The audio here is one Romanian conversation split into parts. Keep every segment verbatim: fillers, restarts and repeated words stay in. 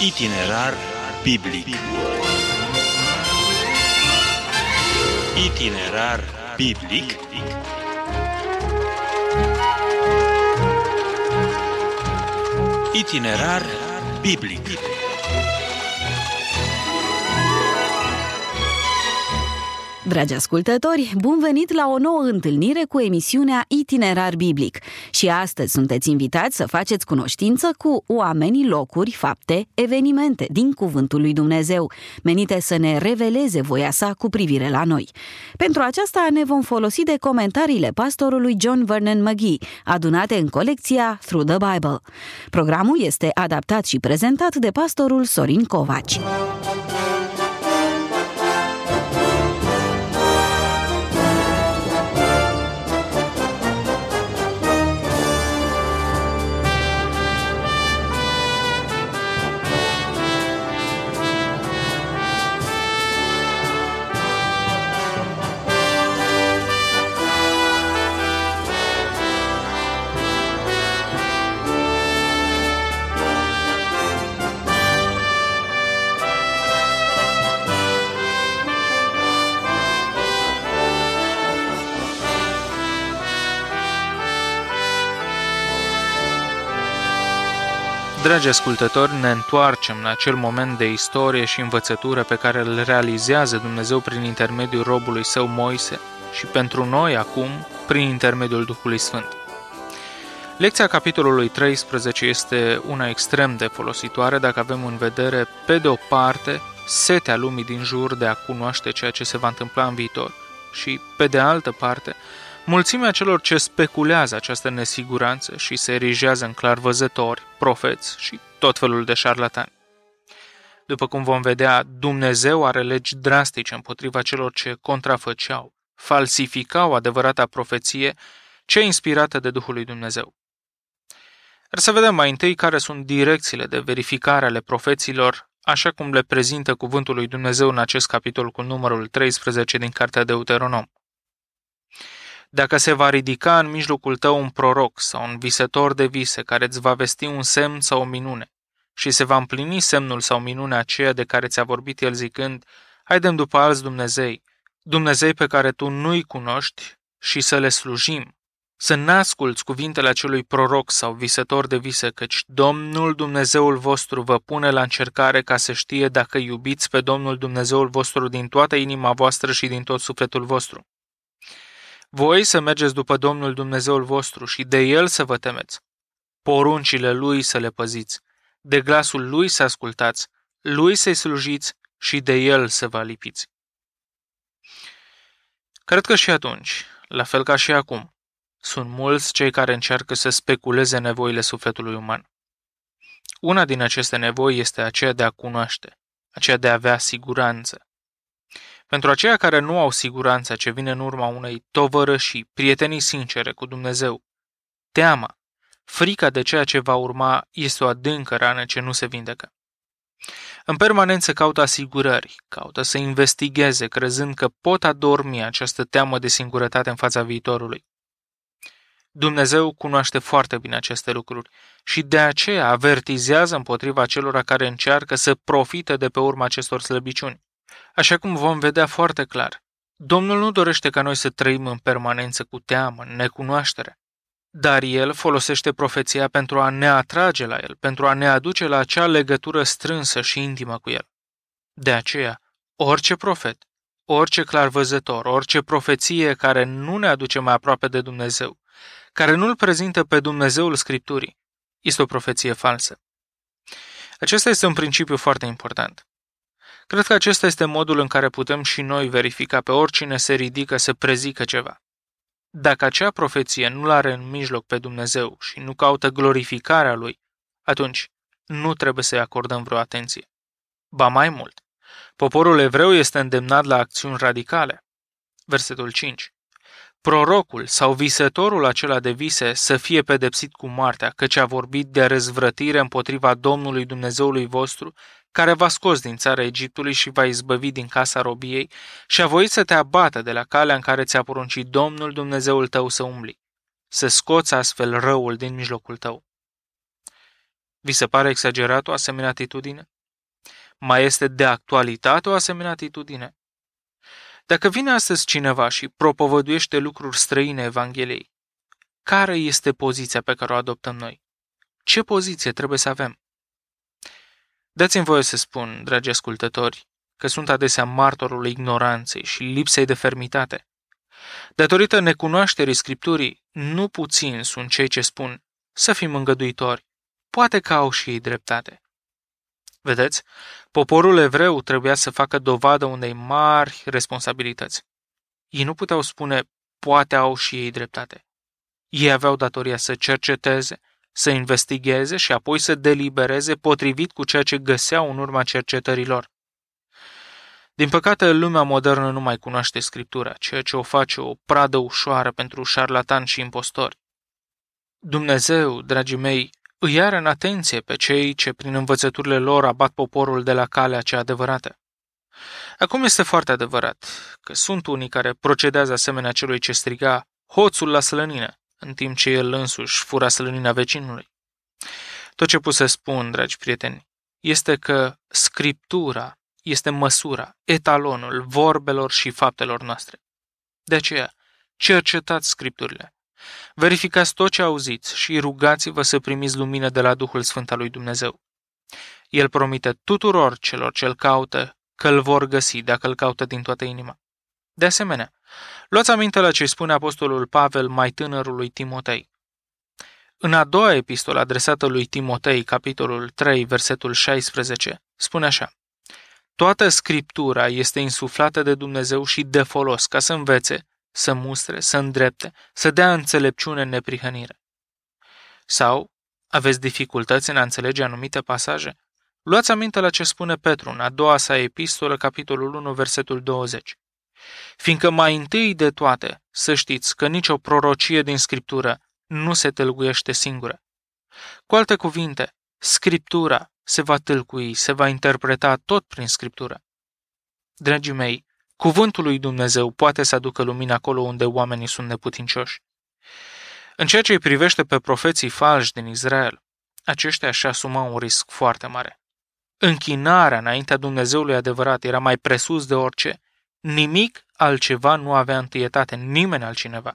Itinerar biblic. Itinerar biblic. Itinerar biblic. Dragi ascultători, bun venit la o nouă întâlnire cu emisiunea Itinerar Biblic. Și astăzi sunteți invitați să faceți cunoștință cu oamenii, locuri, fapte, evenimente din Cuvântul lui Dumnezeu, menite să ne reveleze voia sa cu privire la noi. Pentru aceasta ne vom folosi de comentariile pastorului John Vernon McGee, adunate în colecția Through the Bible. Programul este adaptat și prezentat de pastorul Sorin Covaci. Dragi ascultători, ne întoarcem la acel moment de istorie și învățătură pe care îl realizează Dumnezeu prin intermediul robului său Moise și pentru noi acum prin intermediul Duhului Sfânt. Lecția capitolului treisprezece este una extrem de folositoare dacă avem în vedere, pe de o parte, setea lumii din jur de a cunoaște ceea ce se va întâmpla în viitor și, pe de altă parte, mulțimea celor ce speculează această nesiguranță și se erigează în clarvăzători, profeți și tot felul de șarlatani. După cum vom vedea, Dumnezeu are legi drastice împotriva celor ce contrafăceau, falsificau adevărata profeție, cea inspirată de Duhul lui Dumnezeu. Dar să vedem mai întâi care sunt direcțiile de verificare ale profeților, așa cum le prezintă Cuvântul lui Dumnezeu în acest capitol cu numărul treisprezece din Cartea Deuteronom. Dacă se va ridica în mijlocul tău un proroc sau un visător de vise care îți va vesti un semn sau o minune și se va împlini semnul sau minunea aceea de care ți-a vorbit el zicând, haidem după alți Dumnezei, Dumnezei pe care tu nu-i cunoști și să le slujim, să n-asculți cuvintele acelui proroc sau visător de vise, căci Domnul Dumnezeul vostru vă pune la încercare ca să știe dacă iubiți pe Domnul Dumnezeul vostru din toată inima voastră și din tot sufletul vostru. Voi să mergeți după Domnul Dumnezeul vostru și de El să vă temeți, poruncile Lui să le păziți, de glasul Lui să ascultați, Lui să-i slujiți și de El să vă alipiți. Cred că și atunci, la fel ca și acum, sunt mulți cei care încearcă să speculeze nevoile sufletului uman. Una din aceste nevoi este aceea de a cunoaște, aceea de a avea siguranță. Pentru aceia care nu au siguranța ce vine în urma unei tovărășii, prietenii sincere cu Dumnezeu, teama, frica de ceea ce va urma este o adâncă rană ce nu se vindecă. În permanență caută asigurări, caută să investigheze, crezând că pot adormi această teamă de singurătate în fața viitorului. Dumnezeu cunoaște foarte bine aceste lucruri și de aceea avertizează împotriva celor care încearcă să profite de pe urma acestor slăbiciuni. Așa cum vom vedea foarte clar, Domnul nu dorește ca noi să trăim în permanență cu teamă, în necunoaștere, dar El folosește profeția pentru a ne atrage la El, pentru a ne aduce la acea legătură strânsă și intimă cu El. De aceea, orice profet, orice clarvăzător, orice profeție care nu ne aduce mai aproape de Dumnezeu, care nu-L prezintă pe Dumnezeul Scripturii, este o profeție falsă. Acesta este un principiu foarte important. Cred că acesta este modul în care putem și noi verifica pe oricine se ridică să prezică ceva. Dacă acea profeție nu l-are în mijloc pe Dumnezeu și nu caută glorificarea Lui, atunci nu trebuie să-i acordăm vreo atenție. Ba mai mult, poporul evreu este îndemnat la acțiuni radicale. Versetul cinci. Prorocul sau visătorul acela de vise să fie pedepsit cu moartea, căci a vorbit de răzvrătire împotriva Domnului Dumnezeului vostru, care v-a scos din țara Egiptului și v-a izbăvit din casa robiei și a voit să te abată de la calea în care ți-a poruncit Domnul Dumnezeul tău să umbli, să scoți astfel răul din mijlocul tău. Vi se pare exagerat o asemenea atitudine? Mai este de actualitate o asemenea atitudine? Dacă vine astăzi cineva și propovăduiește lucruri străine Evangheliei, care este poziția pe care o adoptăm noi? Ce poziție trebuie să avem? Dați-mi voie să spun, dragi ascultători, că sunt adesea martorul ignoranței și lipsei de fermitate. Datorită necunoașterii Scripturii, nu puțini sunt cei ce spun să fim îngăduitori, poate că au și ei dreptate. Vedeți, poporul evreu trebuia să facă dovadă unei mari responsabilități. Ei nu puteau spune, poate au și ei dreptate. Ei aveau datoria să cerceteze, să investigheze și apoi să delibereze potrivit cu ceea ce găseau în urma cercetărilor. Din păcate, lumea modernă nu mai cunoaște Scriptura, ceea ce o face o pradă ușoară pentru șarlatani și impostori. Dumnezeu, dragii mei, îi are în atenție pe cei ce prin învățăturile lor abat poporul de la calea cea adevărată. Acum este foarte adevărat că sunt unii care procedează asemenea celui ce striga hoțul la slănină, în timp ce el însuși fura slănina vecinului. Tot ce pot să spun, dragi prieteni, este că Scriptura este măsura, etalonul vorbelor și faptelor noastre. De aceea, cercetați Scripturile. Verificați tot ce auziți și rugați-vă să primiți lumină de la Duhul Sfânt al lui Dumnezeu. El promite tuturor celor ce îl caută că îl vor găsi dacă îl caută din toată inima. De asemenea, luați aminte la ce spune apostolul Pavel mai tânărului Timotei. În a doua epistolă adresată lui Timotei, capitolul trei, versetul șaisprezece, spune așa: toată Scriptura este insuflată de Dumnezeu și de folos ca să învețe, să mustre, să îndrepte, să dea înțelepciune în neprihănire. Sau, aveți dificultăți în a înțelege anumite pasaje? Luați aminte la ce spune Petru în a doua sa epistolă, capitolul unu, versetul douăzeci. Fiindcă mai întâi de toate să știți că nicio prorocie din Scriptură nu se tâlguiește singură. Cu alte cuvinte, Scriptura se va tâlcui, se va interpreta tot prin Scriptură. Dragii mei, cuvântul lui Dumnezeu poate să aducă lumină acolo unde oamenii sunt neputincioși. În ceea ce îi privește pe profeții falși din Israel, aceștia își asumau un risc foarte mare. Închinarea înaintea Dumnezeului adevărat era mai presus de orice. Nimic altceva nu avea întâietate, nimeni altcineva.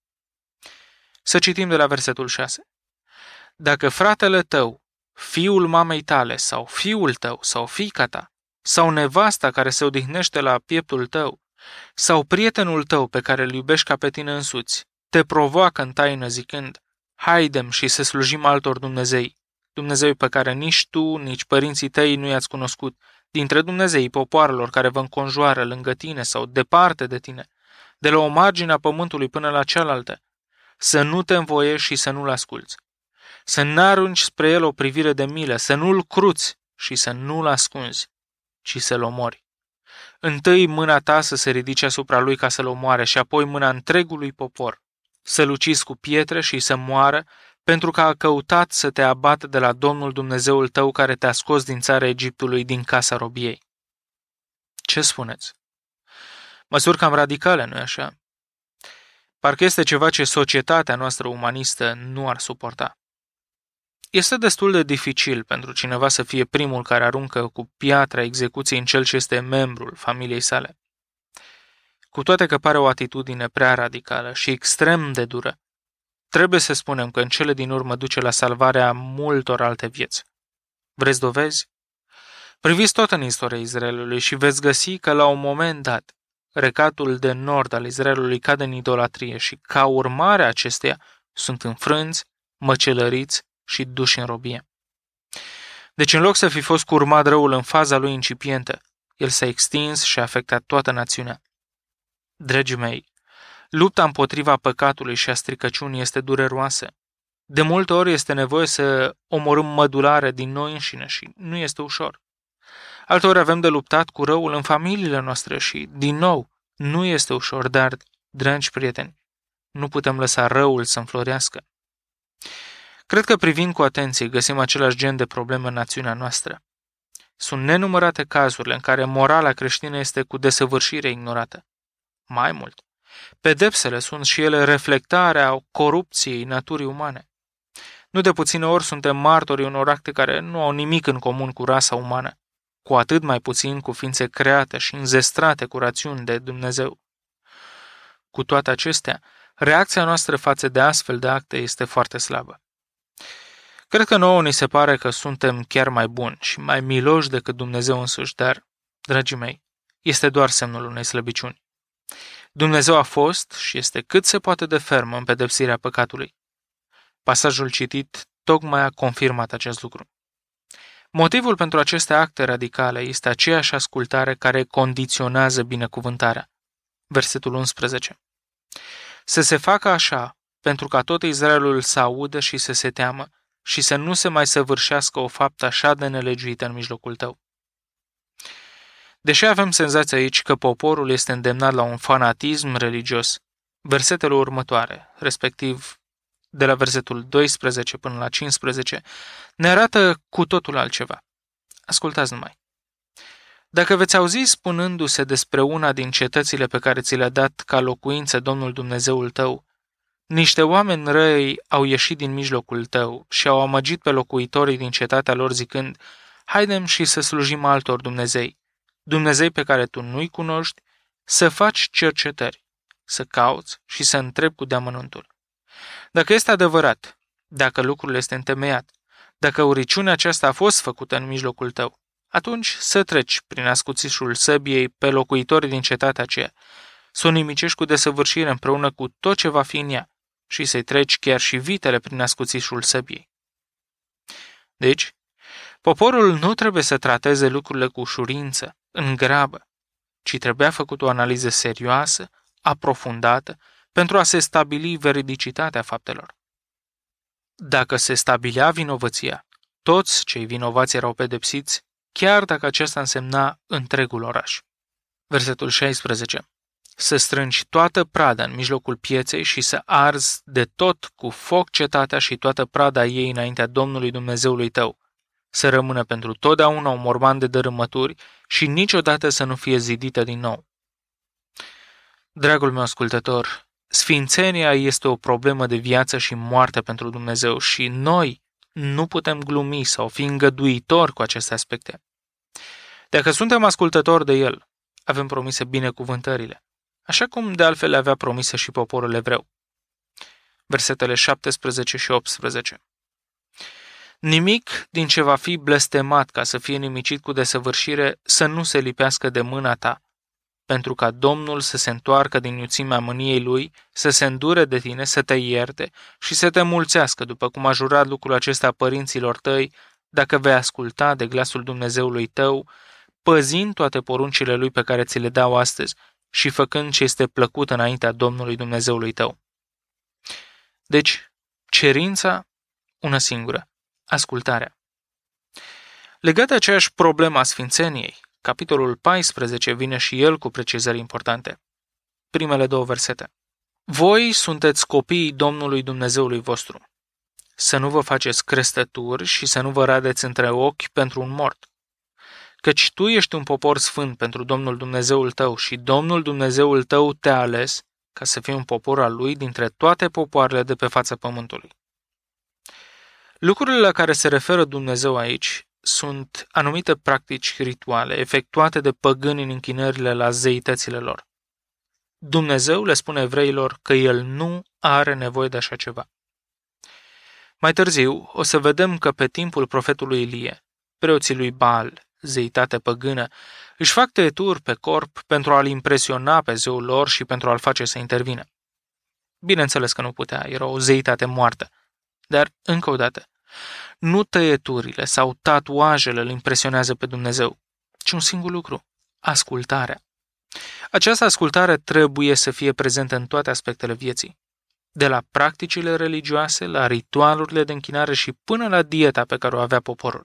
Să citim de la versetul șase. Dacă fratele tău, fiul mamei tale sau fiul tău sau fiica ta, sau nevasta care se odihnește la pieptul tău, sau prietenul tău pe care îl iubești ca pe tine însuți, te provoacă în taină zicând, haidem și să slujim altor Dumnezei, Dumnezei pe care nici tu, nici părinții tăi nu i-ați cunoscut, dintre Dumnezeii popoarelor care vă înconjoară lângă tine sau departe de tine, de la o margine a pământului până la cealaltă, să nu te învoiești și să nu-l asculți, să n-arunci spre el o privire de milă, să nu-l cruți și să nu-l ascunzi, ci să-l omori. Întâi mâna ta să se ridice asupra lui ca să-l omoare și apoi mâna întregului popor, să-l ucizi cu pietre și să moară, pentru că a căutat să te abată de la Domnul Dumnezeul tău care te-a scos din țara Egiptului, din casa robiei. Ce spuneți? Măsuri cam radicale, nu-i așa? Parcă este ceva ce societatea noastră umanistă nu ar suporta. Este destul de dificil pentru cineva să fie primul care aruncă cu piatra execuției în cel ce este membrul familiei sale. Cu toate că pare o atitudine prea radicală și extrem de dură, trebuie să spunem că în cele din urmă duce la salvarea multor alte vieți. Vreți dovezi? Priviți tot în istoria Israelului și veți găsi că la un moment dat, regatul de nord al Israelului cade în idolatrie și ca urmare a acesteia sunt înfrânți, măcelăriți și duși în robie. Deci în loc să fi fost curmat răul în faza lui incipientă, el s-a extins și a afectat toată națiunea. Dragii mei, lupta împotriva păcatului și a stricăciunii este dureroasă. De multe ori este nevoie să omorâm mădulare din noi înșine și nu este ușor. Alteori avem de luptat cu răul în familiile noastre și, din nou, nu este ușor, dar, dragi prieteni, nu putem lăsa răul să înflorească. Cred că privind cu atenție găsim același gen de probleme în națiunea noastră. Sunt nenumărate cazurile în care morala creștină este cu desăvârșire ignorată. Mai mult, pedepsele sunt și ele reflectarea corupției naturii umane. Nu de puține ori suntem martorii unor acte care nu au nimic în comun cu rasa umană. cu atât mai puțin cu ființe create și înzestrate cu rațiuni de Dumnezeu. Cu toate acestea, reacția noastră față de astfel de acte este foarte slabă. Cred că nouă ni se pare că suntem chiar mai buni și mai miloși decât Dumnezeu însuși, dar, dragii mei, este doar semnul unei slăbiciuni. Dumnezeu a fost și este cât se poate de ferm în pedepsirea păcatului. Pasajul citit tocmai a confirmat acest lucru. Motivul pentru aceste acte radicale este aceeași ascultare care condiționează binecuvântarea. Versetul unsprezece. Să se facă așa, pentru ca tot Israelul să audă și să se teamă și să nu se mai săvârșească o faptă așa de nelegiuită în mijlocul tău. Deși avem senzația aici că poporul este îndemnat la un fanatism religios, versetele următoare, respectiv de la versetul doisprezece până la cincisprezece, ne arată cu totul altceva. Ascultați numai. Dacă veți auzi spunându-se despre una din cetățile pe care ți le-a dat ca locuință Domnul Dumnezeul tău, niște oameni răi au ieșit din mijlocul tău și au amăgit pe locuitorii din cetatea lor zicând, haidem și să slujim altor Dumnezei, Dumnezei pe care tu nu-i cunoști, să faci cercetări, să cauți și să întrebi cu deamănuntul. Dacă este adevărat, dacă lucrul este întemeiat, dacă uriciunea aceasta a fost făcută în mijlocul tău, atunci să treci prin ascuțișul săbiei pe locuitorii din cetatea aceea, să o nimicești cu desăvârșire împreună cu tot ce va fi în ea și să-i treci chiar și vitele prin ascuțișul săbiei. Deci, poporul nu trebuie să trateze lucrurile cu ușurință, în grabă, ci trebuia făcut o analiză serioasă, aprofundată, pentru a se stabili veridicitatea faptelor. Dacă se stabilea vinovăția, toți cei vinovați erau pedepsiți, chiar dacă acesta însemna întregul oraș. Versetul șaisprezece. Să strângi toată prada în mijlocul pieței și să arzi de tot cu foc cetatea și toată prada ei înaintea Domnului Dumnezeului tău, să rămână pentru totdeauna un morman de dărâmături și niciodată să nu fie zidită din nou. Dragul meu ascultător, sfințenia este o problemă de viață și moarte pentru Dumnezeu și noi nu putem glumi sau fi îngăduitori cu aceste aspecte. Dacă suntem ascultători de El, avem promise binecuvântările, așa cum de altfel le avea promise și poporul evreu. Versetele șaptesprezece și optsprezece. Nimic din ce va fi blestemat ca să fie nimicit cu desăvârșire să nu se lipească de mâna ta, pentru ca Domnul să se întoarcă din iuțimea mâniei Lui, să se îndure de tine, să te ierte și să te mulțească, după cum a jurat lucrul acesta părinților tăi, dacă vei asculta de glasul Dumnezeului tău, păzind toate poruncile Lui pe care ți le dau astăzi și făcând ce este plăcut înaintea Domnului Dumnezeului tău. Deci, cerința, una singură, ascultarea. Legat de aceeași problemă a sfințeniei, capitolul paisprezece vine și el cu precizări importante. Primele două versete. Voi sunteți copiii Domnului Dumnezeului vostru. Să nu vă faceți crestături și să nu vă radeți între ochi pentru un mort. Căci tu ești un popor sfânt pentru Domnul Dumnezeul tău și Domnul Dumnezeul tău te-a ales ca să fii un popor al Lui dintre toate popoarele de pe fața pământului. Lucrurile la care se referă Dumnezeu aici sunt anumite practici rituale efectuate de păgâni în închinările la zeitățile lor. Dumnezeu le spune evreilor că El nu are nevoie de așa ceva. Mai târziu o să vedem că pe timpul profetului Ilie, preoții lui Baal, zeitate păgână, își fac tăieturi pe corp pentru a-l impresiona pe zeul lor și pentru a-l face să intervină. Bineînțeles că nu putea, era o zeitate moartă. Dar, încă o dată, nu tăieturile sau tatuajele îl impresionează pe Dumnezeu, ci un singur lucru, ascultarea. Această ascultare trebuie să fie prezentă în toate aspectele vieții, de la practicile religioase, la ritualurile de închinare și până la dieta pe care o avea poporul.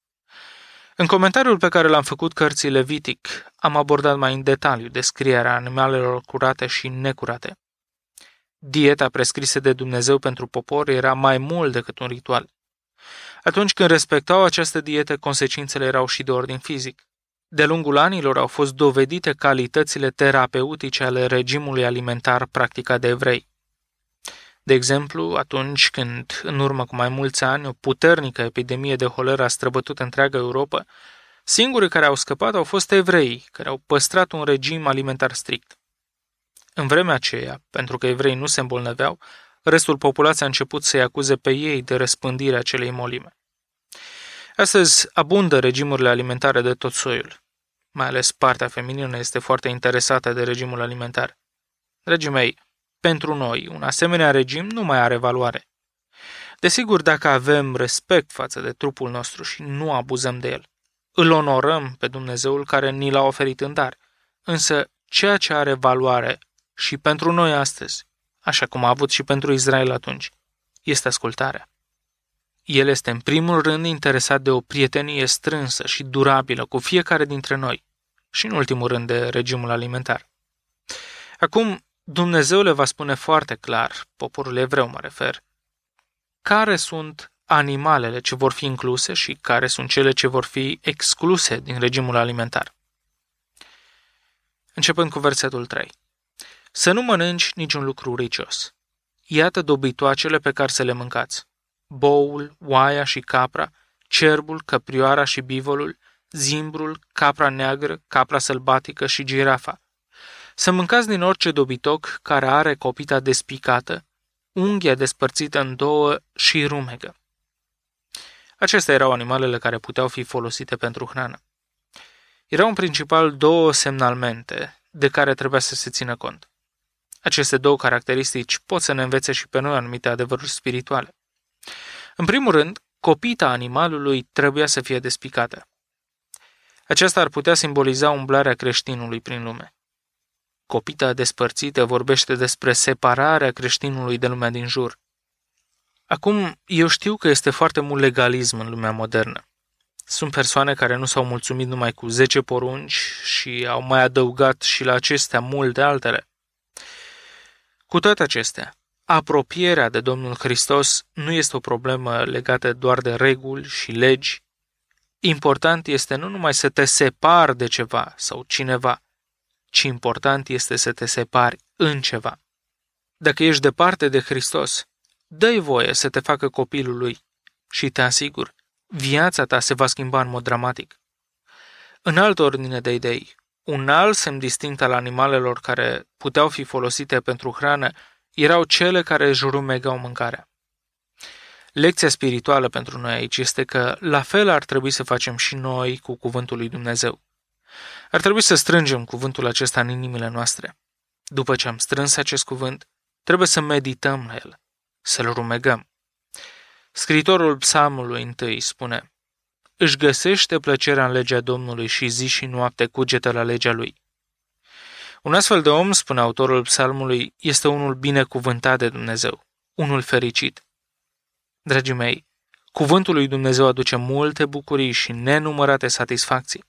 În comentariul pe care l-am făcut cărții Levitic, am abordat mai în detaliu descrierea animalelor curate și necurate. Dieta prescrisă de Dumnezeu pentru popor era mai mult decât un ritual. Atunci când respectau această dietă, consecințele erau și de ordin fizic. De-a lungul anilor au fost dovedite calitățile terapeutice ale regimului alimentar practicat de evrei. De exemplu, atunci când, în urmă cu mai mulți ani, o puternică epidemie de holeră a străbătut întreaga Europa, Singurii care au scăpat au fost evreii, care au păstrat un regim alimentar strict. În vremea aceea, pentru că evreii nu se îmbolnăveau, restul populației a început să-i acuze pe ei de răspândirea acelei molime. Astăzi abundă regimurile alimentare de tot soiul. Mai ales partea feminină este foarte interesată de regimul alimentar. Dragii mei, pentru noi, un asemenea regim nu mai are valoare. Desigur, dacă avem respect față de trupul nostru și nu abuzăm de el, îl onorăm pe Dumnezeul care ni l-a oferit în dar. Însă, ceea ce are valoare și pentru noi astăzi, așa cum a avut și pentru Israel atunci, este ascultarea. El este în primul rând interesat de o prietenie strânsă și durabilă cu fiecare dintre noi și în ultimul rând de regimul alimentar. Acum, Dumnezeu le va spune foarte clar, poporul evreu mă refer, care sunt animalele ce vor fi incluse și care sunt cele ce vor fi excluse din regimul alimentar. Începând cu versetul trei. Să nu mănânci niciun lucru ricios. Iată dobitoacele pe care să le mâncați. Boul, oaia și capra, cerbul, căprioara și bivolul, zimbrul, capra neagră, capra sălbatică și girafa. Să mâncați din orice dobitoc care are copita despicată, unghia despărțită în două și rumegă. Acestea erau animalele care puteau fi folosite pentru hrană. Erau în principal două semnalmente de care trebuia să se țină cont. Aceste două caracteristici pot să ne învețe și pe noi anumite adevăruri spirituale. În primul rând, copita animalului trebuia să fie despicată. Aceasta ar putea simboliza umblarea creștinului prin lume. Copita despărțită vorbește despre separarea creștinului de lumea din jur. Acum, eu știu că este foarte mult legalism în lumea modernă. Sunt persoane care nu s-au mulțumit numai cu zece porunci și au mai adăugat și la acestea multe altele. Cu toate acestea, apropierea de Domnul Hristos nu este o problemă legată doar de reguli și legi. Important este nu numai să te separi de ceva sau cineva, ci important este să te separi în ceva. Dacă ești departe de Hristos, dă-i voie să te facă copilul lui și te asigur, viața ta se va schimba în mod dramatic. În altă ordine de idei, un alt semn distinct al animalelor care puteau fi folosite pentru hrană erau cele care își rumegau mâncarea. Lecția spirituală pentru noi aici este că la fel ar trebui să facem și noi cu cuvântul lui Dumnezeu. Ar trebui să strângem cuvântul acesta în inimile noastre. După ce am strâns acest cuvânt, trebuie să medităm la el, să-l rumegăm. Scriitorul psalmului întâi spune: își găsește plăcerea în legea Domnului și zi și noapte cugetă la legea lui. Un astfel de om, spune autorul psalmului, este unul binecuvântat de Dumnezeu, unul fericit. Dragii mei, cuvântul lui Dumnezeu aduce multe bucurii și nenumărate satisfacții.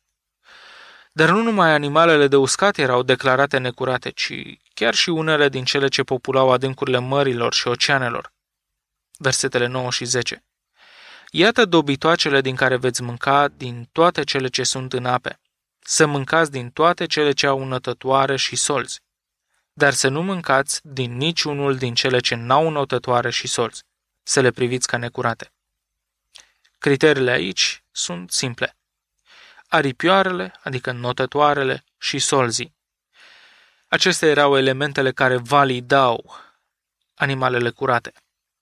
Dar nu numai animalele de uscat erau declarate necurate, ci chiar și unele din cele ce populau adâncurile mărilor și oceanelor. Versetele nouă și zece. Iată dobitoacele din care veți mânca din toate cele ce sunt în ape. Să mâncați din toate cele ce au nătătoare și solzi. Dar să nu mâncați din niciunul din cele ce n-au nătătoare și solzi. Să le priviți ca necurate. Criteriile aici sunt simple. Aripioarele, adică notătoarele, și solzii. Acestea erau elementele care validau animalele curate.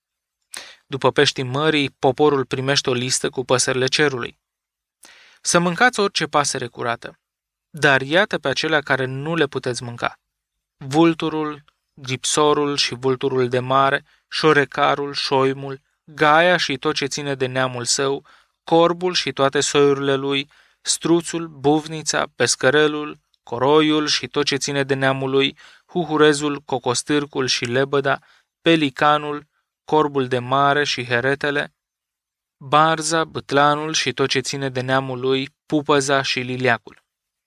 După peștii mării, poporul primește o listă cu păsările cerului. Să mâncați orice pasăre curată, dar iată pe acelea care nu le puteți mânca. Vulturul, gripsorul și vulturul de mare, șorecarul, șoimul, gaia și tot ce ține de neamul său, corbul și toate soiurile lui, struțul, buvnița, pescărelul, coroiul și tot ce ține de neamul lui, huhurezul, cocostârcul și lebăda, pelicanul, corbul de mare și heretele, barza, bâtlanul și tot ce ține de neamul lui, pupăza și liliacul.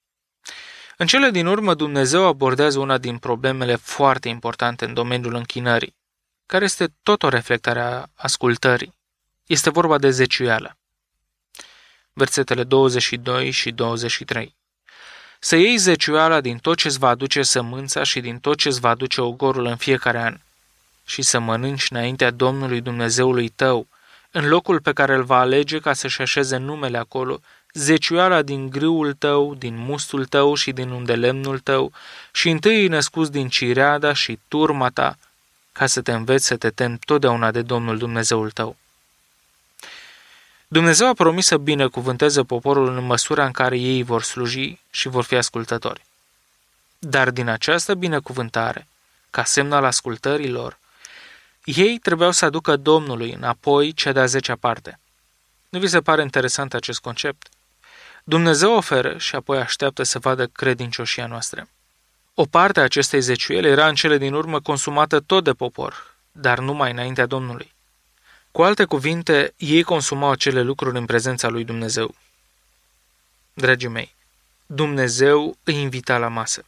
În cele din urmă, Dumnezeu abordează una din problemele foarte importante în domeniul închinării, care este tot o reflectare a ascultării. Este vorba de zeciuială. Versetele douăzeci și doi și douăzeci și trei. Să iei zeciuiala din tot ce îți va aduce sămânța și din tot ce îți va aduce ogorul în fiecare an și să mănânci înaintea Domnului Dumnezeului tău, în locul pe care îl va alege ca să-și așeze numele acolo, zeciuiala din grâul tău, din mustul tău și din undelemnul tău, și întâi născuți din cireada și turma ta, ca să te înveți să te temi totdeauna de Domnul Dumnezeul tău. Dumnezeu a promis să binecuvânteze poporul în măsura în care ei vor sluji și vor fi ascultători. Dar din această binecuvântare, ca semn al ascultării lor, ei trebuiau să aducă Domnului înapoi cea de-a zecea parte. Nu vi se pare interesant acest concept? Dumnezeu oferă și apoi așteaptă să vadă credincioșia noastră. O parte a acestei zeciuieli era în cele din urmă consumată tot de popor, dar numai înaintea Domnului. Cu alte cuvinte, ei consumau acele lucruri în prezența lui Dumnezeu. Dragii mei, Dumnezeu îi invita la masă.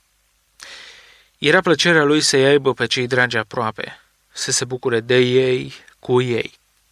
Era plăcerea lui să-i aibă pe cei dragi aproape, să se bucure de ei, cu ei.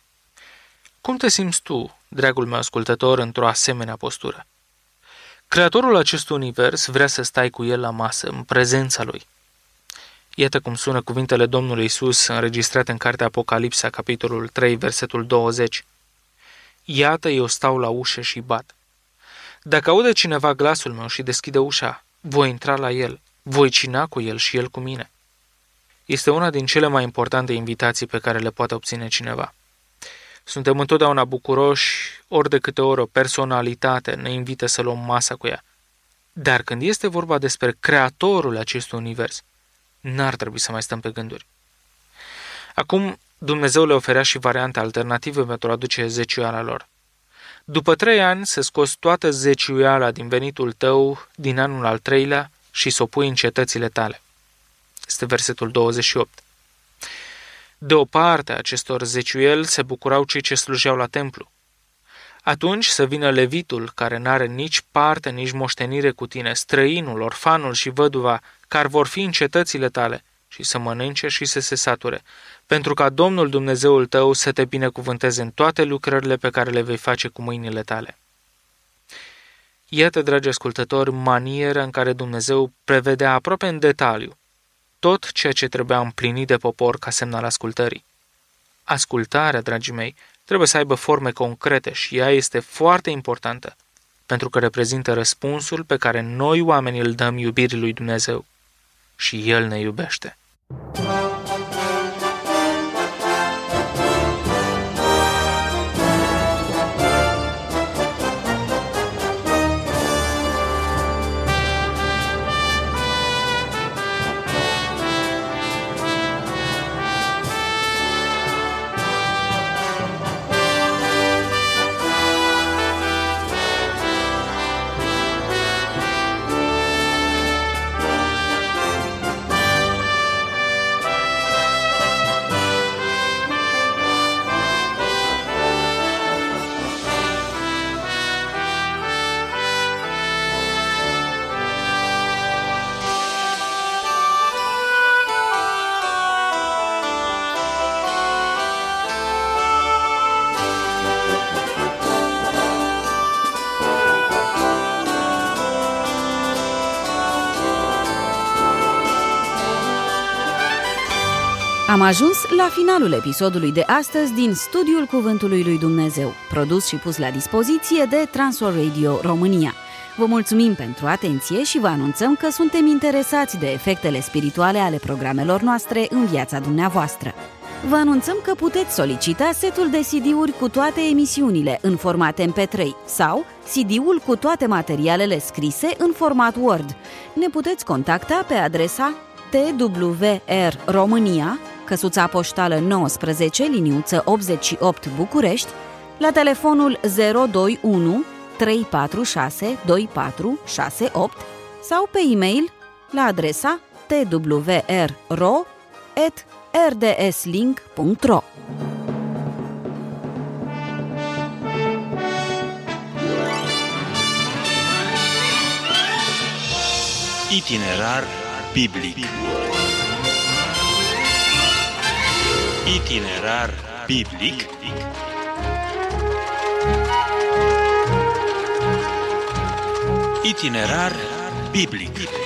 Cum te simți tu, dragul meu ascultător, într-o asemenea postură? Creatorul acestui univers vrea să stai cu el la masă, în prezența lui. Iată cum sună cuvintele Domnului Iisus înregistrate în cartea Apocalipsa, capitolul trei, versetul douăzeci. Iată, eu stau la ușă și bat. Dacă aude cineva glasul meu și deschide ușa, voi intra la el, voi cina cu el și el cu mine. Este una din cele mai importante invitații pe care le poate obține cineva. Suntem întotdeauna bucuroși, ori de câte ori o personalitate ne invită să luăm masa cu ea. Dar când este vorba despre creatorul acestui univers, n-ar trebui să mai stăm pe gânduri. Acum, Dumnezeu le oferea și variante alternative pentru a aduce zeciuiala lor. După trei ani să scoți toată zeciuiala din venitul tău din anul al treilea și să o pui în cetățile tale. Este versetul douăzeci și opt. De o parte a acestor zeciuieli se bucurau cei ce slujeau la templu. Atunci să vină levitul, care n-are nici parte, nici moștenire cu tine, străinul, orfanul și văduva, care vor fi în cetățile tale, și să mănânce și să se sature, pentru ca Domnul Dumnezeul tău să te binecuvânteze în toate lucrările pe care le vei face cu mâinile tale. Iată, dragi ascultători, maniera în care Dumnezeu prevedea aproape în detaliu tot ceea ce trebuia împlinit de popor ca semn al ascultării. Ascultarea, dragii mei, trebuie să aibă forme concrete și ea este foarte importantă, pentru că reprezintă răspunsul pe care noi oamenii îl dăm iubirii lui Dumnezeu. Și El ne iubește. Am ajuns la finalul episodului de astăzi din Studiul Cuvântului lui Dumnezeu, produs și pus la dispoziție de Transworld Radio România. Vă mulțumim pentru atenție și vă anunțăm că suntem interesați de efectele spirituale ale programelor noastre în viața dumneavoastră. Vă anunțăm că puteți solicita setul de C D-uri cu toate emisiunile în format M P trei sau C D-ul cu toate materialele scrise în format Word. Ne puteți contacta pe adresa T W R România, căsuța poștală nouăsprezece, liniuță optzeci și opt București, la telefonul zero doi unu trei patru șase doi patru șase opt sau pe e-mail la adresa t w r ro at r d s link punct r o. Itinerar biblic. Itinerar biblic. Itinerar biblic.